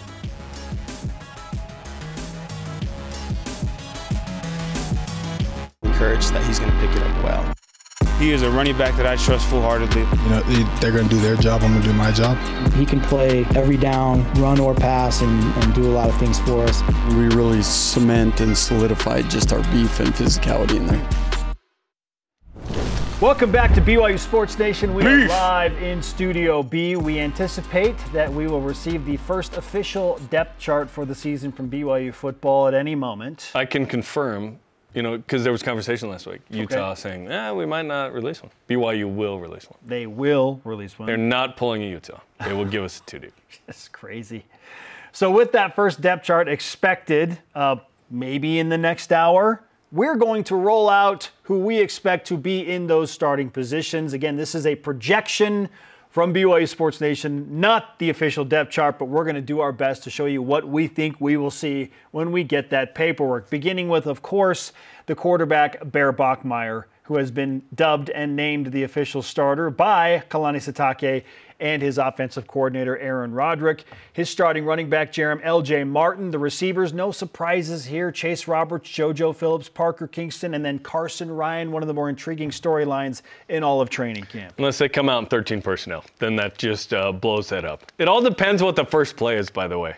Encouraged that he's going to pick it up well. He is a running back that I trust full-heartedly. You know, they're going to do their job. I'm going to do my job. He can play every down, run or pass, and, and do a lot of things for us. We really cement and solidify just our beef and physicality in there. Welcome back to B Y U Sports Nation. We are live in Studio B. We anticipate that we will receive the first official depth chart for the season from B Y U football at any moment. I can confirm. You know, because there was conversation last week. Utah okay. saying, eh, we might not release one. B Y U will release one. They will release one. They're not pulling a Utah. They will give us a two deep. That's crazy. So with that first depth chart expected, uh, maybe in the next hour, we're going to roll out who we expect to be in those starting positions. Again, this is a projection from B Y U Sports Nation, not the official depth chart, but we're going to do our best to show you what we think we will see when we get that paperwork. Beginning with, of course, the quarterback, Bear Bachmeier, who has been dubbed and named the official starter by Kalani Sitake and his offensive coordinator, Aaron Roderick. His starting running back, Jerem L J Martin. The receivers, no surprises here. Chase Roberts, JoJo Phillips, Parker Kingston, and then Carson Ryan, one of the more intriguing storylines in all of training camp. Unless they come out in thirteen personnel, then that just uh, blows that up. It all depends what the first play is, by the way,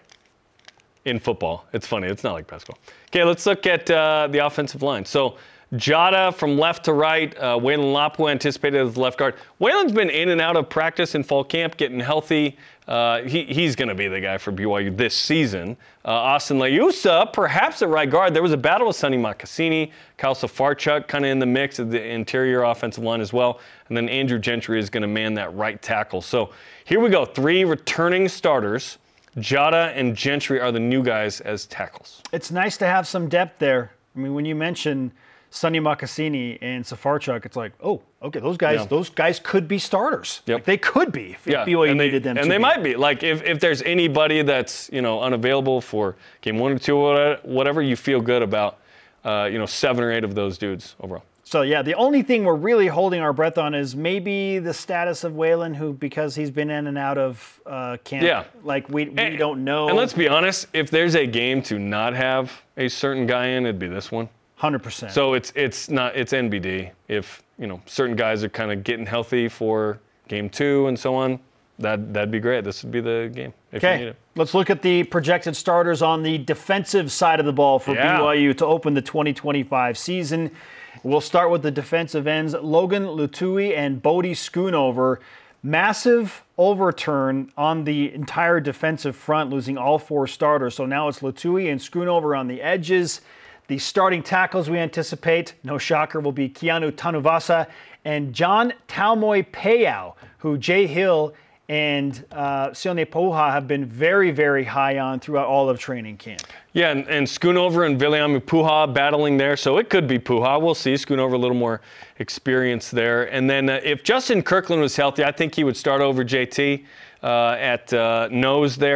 in football. It's funny. It's not like basketball. Okay, let's look at uh, the offensive line. So Jada from left to right, uh, Waylon Lapua anticipated as the left guard. Waylon's been in and out of practice in fall camp, getting healthy. Uh, he, he's going to be the guy for B Y U this season. Uh, Austin Leusa, perhaps at right guard. There was a battle with Sonny Makassini, Kyle Safarchuk kind of in the mix of the interior offensive line as well. And then Andrew Gentry is going to man that right tackle. So here we go, three returning starters. Jada and Gentry are the new guys as tackles. It's nice to have some depth there. I mean, when you mention Sonny Makassini and Safarchuk, it's like, oh, okay, those guys, yeah. those guys could be starters. Yep. Like they could be if yeah. B Y U and needed they, them and to they be. might be. Like if, if there's anybody that's, you know, unavailable for game one or two or whatever, you feel good about, uh, you know, seven or eight of those dudes overall. So, yeah, the only thing we're really holding our breath on is maybe the status of Waylon, who, because he's been in and out of uh, camp, yeah. like we, we and, don't know. And let's be honest, if there's a game to not have a certain guy in, it'd be this one. one hundred percent. So it's it's not it's N B D. If, you know, certain guys are kind of getting healthy for game two and so on, that, that'd be great. This would be the game if you need Okay, it. let's look at the projected starters on the defensive side of the ball for Yeah. B Y U to open the twenty twenty-five season. We'll start with the defensive ends, Logan Lutui and Bodie Schoonover. Massive overturn on the entire defensive front, losing all four starters. So now it's Lutui and Schoonover on the edges. The starting tackles we anticipate, no shocker, will be Keanu Tanuvasa and John Taumoy Payau, who Jay Hill and uh, Sione Pauha have been very, very high on throughout all of training camp. Yeah, and, and Schoonover and Viliami Puha battling there, so it could be Puha. We'll see. Schoonover a little more experience there. And then uh, if Justin Kirkland was healthy, I think he would start over J T uh, at uh, nose there.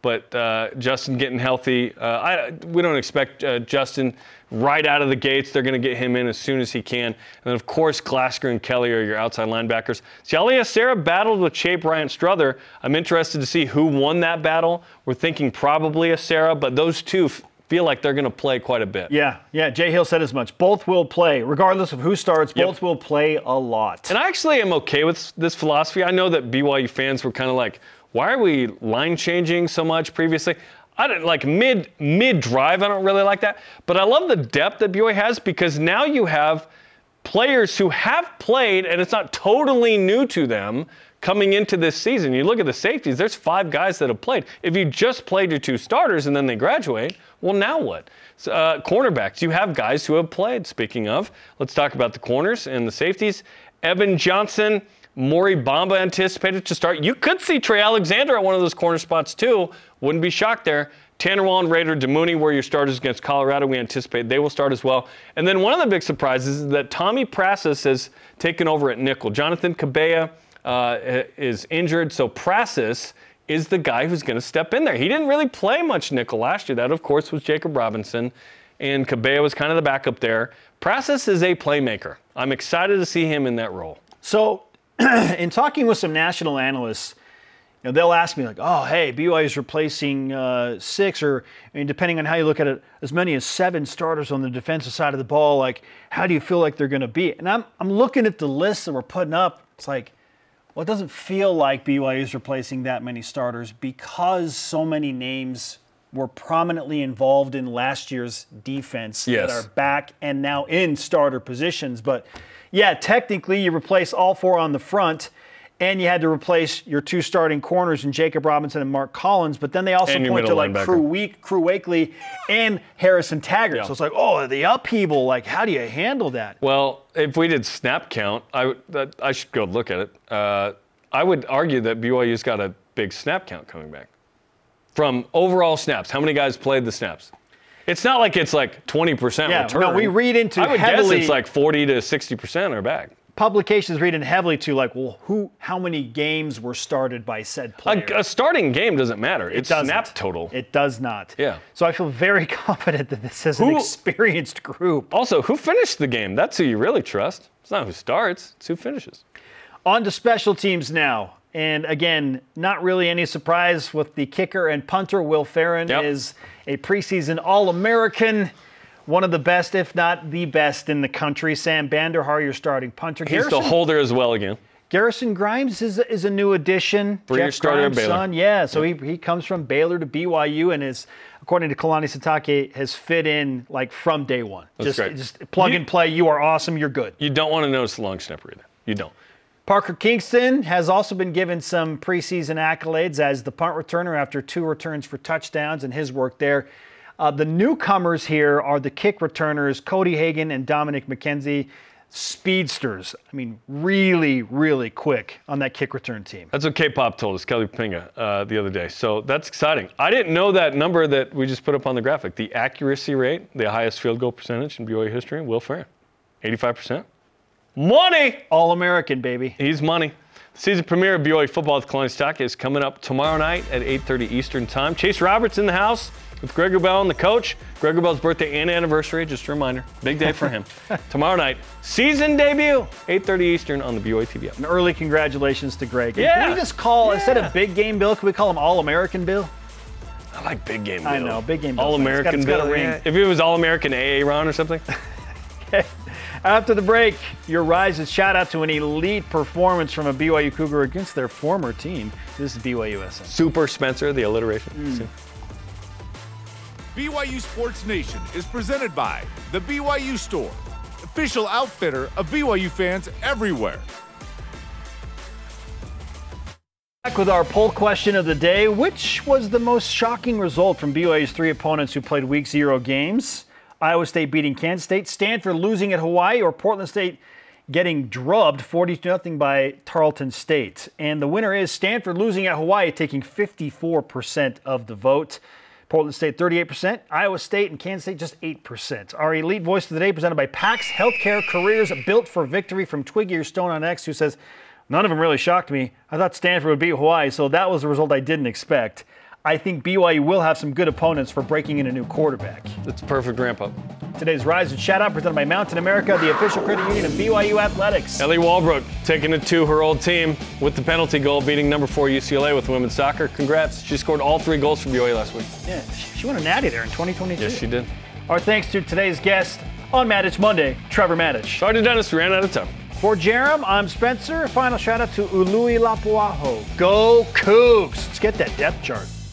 but uh, Justin getting healthy. Uh, I, we don't expect uh, Justin right out of the gates. They're going to get him in as soon as he can. And then, of course, Glasgow and Kelly are your outside linebackers. Sialia Sarah battled with Shea Bryant Strother. I'm interested to see who won that battle. We're thinking probably a Sarah, but those two f- feel like they're going to play quite a bit. Yeah, yeah. Jay Hill said as much. Both will play. Regardless of who starts, Yep. both will play a lot. And I actually am okay with this philosophy. I know that B Y U fans were kind of like, why are we line changing so much previously? I don't like mid mid drive. I don't really like that, but I love the depth that B Y U has because now you have players who have played, and it's not totally new to them coming into this season. You look at the safeties. There's five guys that have played. If you just played your two starters and then they graduate, well, now what? So, uh, cornerbacks. You have guys who have played. Speaking of, let's talk about the corners and the safeties. Evan Johnson. Maury Bamba anticipated to start. You could see Trey Alexander at one of those corner spots too. Wouldn't be shocked there. Tanner Wallen, Raider, DeMooney were your starters against Colorado. We anticipate they will start as well. And then one of the big surprises is that Tommy Prassis has taken over at nickel. Jonathan Cabella uh, is injured, so Prassis is the guy who's going to step in there. He didn't really play much nickel last year. That, of course, was Jacob Robinson, and Cabella was kind of the backup there. Prassis is a playmaker. I'm excited to see him in that role. So, in talking with some national analysts, you know, they'll ask me like, oh, hey, B Y U is replacing uh, six or, I mean, depending on how you look at it, as many as seven starters on the defensive side of the ball. Like, how do you feel like they're going to be? And I'm I'm looking at the list that we're putting up. It's like, well, it doesn't feel like B Y U is replacing that many starters because so many names were prominently involved in last year's defense yes. that are back and now in starter positions. But yeah, technically you replace all four on the front, and you had to replace your two starting corners in Jacob Robinson and Mark Collins. But then they also point to like linebacker. Crew Week, Crew Wakely, and Harrison Taggart. Yeah. So it's like, oh, the upheaval. Like, how do you handle that? Well, if we did snap count, I would- that, I should go look at it. Uh, I would argue that B Y U's got a big snap count coming back. From overall snaps, how many guys played the snaps? It's not like it's like twenty percent Yeah, return. no, we read into I would heavily- guess it's like forty to sixty percent are back. Publications read in heavily to like, well, who, how many games were started by said player? A, a starting game doesn't matter. It It's doesn't. snap total. It does not. Yeah. So I feel very confident that this is an Who- experienced group. Also, who finished the game? That's who you really trust. It's not who starts, it's who finishes. On to special teams now. And again, not really any surprise with the kicker and punter. Will Farron Yep. is a preseason All-American, one of the best, if not the best in the country. Sam Banderhar, your starting punter. He's Garrison, the holder as well again. Garrison Grimes is, is a new addition. Three-year Jeff starter at Grimes' Baylor. son. Yeah, so he, he comes from Baylor to B Y U and is, according to Kalani Sitake, has fit in like from day one. That's just, great. just plug You- and play. You are awesome. You're good. You don't want to notice the long snapper either. You don't. Parker Kingston has also been given some preseason accolades as the punt returner after two returns for touchdowns and his work there. Uh, the newcomers here are the kick returners, Cody Hagan and Dominic McKenzie, speedsters. I mean, really, really quick on that kick return team. That's what K-Pop told us, Kelly Pinga, uh, the other day. So that's exciting. I didn't know that number that we just put up on the graphic. The accuracy rate, the highest field goal percentage in B Y U history, Will Farron, eighty-five percent. Money! All-American, baby. He's money. The season premiere of B Y U football with Kalani Sitake is coming up tomorrow night at eight thirty Eastern Time. Chase Roberts in the house with Greg Wrubell and the coach. Greg Wrubell's birthday and anniversary, just a reminder. Big day for him. Tomorrow night, season debut, eight thirty Eastern on the B Y U T V app. An early congratulations to Greg. And Yeah. Can we just call, Yeah. instead of Big Game Bill, can we call him All-American Bill? I like Big Game Bill. I know, Big Game Bill. All-American It's got- it's got Bill. a ring. Yeah. If it was All-American A A Ron or something. After the break, your rises shout out to an elite performance from a B Y U Cougar against their former team. This is B Y U S N. Super Spencer, the alliteration. Mm. B Y U Sports Nation is presented by the B Y U Store, official outfitter of B Y U fans everywhere. Back with our poll question of the day. Which was the most shocking result from B Y U's three opponents who played week zero games? Iowa State beating Kansas State, Stanford losing at Hawaii, or Portland State getting drubbed forty to nothing by Tarleton State? And the winner is Stanford losing at Hawaii, taking fifty-four percent of the vote. Portland State thirty-eight percent, Iowa State and Kansas State just eight percent. Our elite voice of the day presented by PAX Healthcare Careers Built for Victory from Twiggy or Stone on X, who says, none of them really shocked me. I thought Stanford would beat Hawaii, so that was a result I didn't expect. I think B Y U will have some good opponents for breaking in a new quarterback. It's a perfect ramp up. Today's Rise and Shout Out presented by Mountain America, the official credit union of B Y U Athletics. Ellie Walbrook taking it to her old team with the penalty goal, beating number four U C L A with women's soccer. Congrats. She scored all three goals for B Y U last week. Yeah, she won a natty there in twenty twenty-two. Yes, she did. Our thanks to today's guest on Maddich Monday, Trevor Maddich. Sorry to Dennis, we ran out of time. For Jerem, I'm Spencer. Final shout out to Ului Lapuaho. Go Cougs. Let's get that depth chart.